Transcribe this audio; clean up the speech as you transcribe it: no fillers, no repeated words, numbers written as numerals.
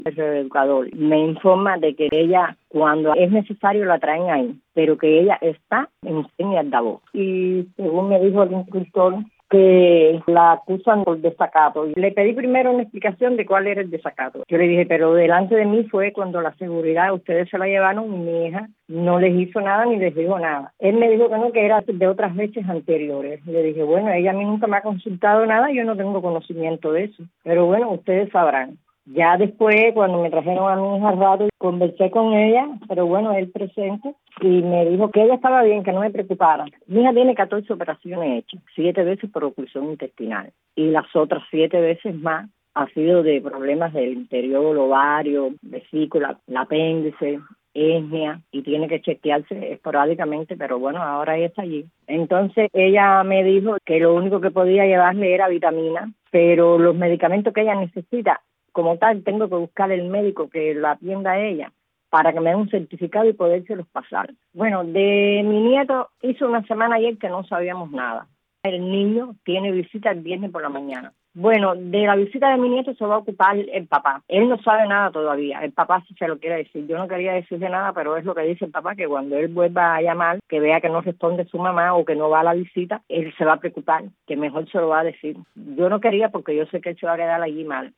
el educador me informa de que ella, cuando es necesario, la traen ahí, pero que ella está en altavoz. Y según me dijo el instructor, que la acusan por desacato. Le pedí primero una explicación de cuál era el desacato. Yo le dije, pero delante de mí fue cuando la seguridad, ustedes se la llevaron y mi hija no les hizo nada ni les dijo nada. Él me dijo que no, que era de otras veces anteriores. Le dije, bueno, ella a mí nunca me ha consultado nada, yo no tengo conocimiento de eso. Pero bueno, ustedes sabrán. Ya después, cuando me trajeron a mi hija al rato, conversé con ella, pero bueno, él presente, y me dijo que ella estaba bien, que no me preocupara. Mi hija tiene 14 operaciones hechas, 7 veces por oclusión intestinal, y las otras 7 veces más ha sido de problemas del interior, ovario, vesícula, el apéndice, hernia, y tiene que chequearse esporádicamente, pero bueno, ahora ella está allí. Entonces ella me dijo que lo único que podía llevarle era vitamina, pero los medicamentos que ella necesita, como tal, tengo que buscar el médico que la atienda a ella para que me dé un certificado y podérselos pasar. Bueno, de mi nieto hizo una semana ayer que no sabíamos nada. El niño tiene visita el viernes por la mañana. Bueno, de la visita de mi nieto se va a ocupar el papá. Él no sabe nada todavía. El papá sí se lo quiere decir. Yo no quería decirle nada, pero es lo que dice el papá, que cuando él vuelva a llamar, que vea que no responde su mamá o que no va a la visita, él se va a preocupar, que mejor se lo va a decir. Yo no quería porque yo sé que él se va a quedar allí mal.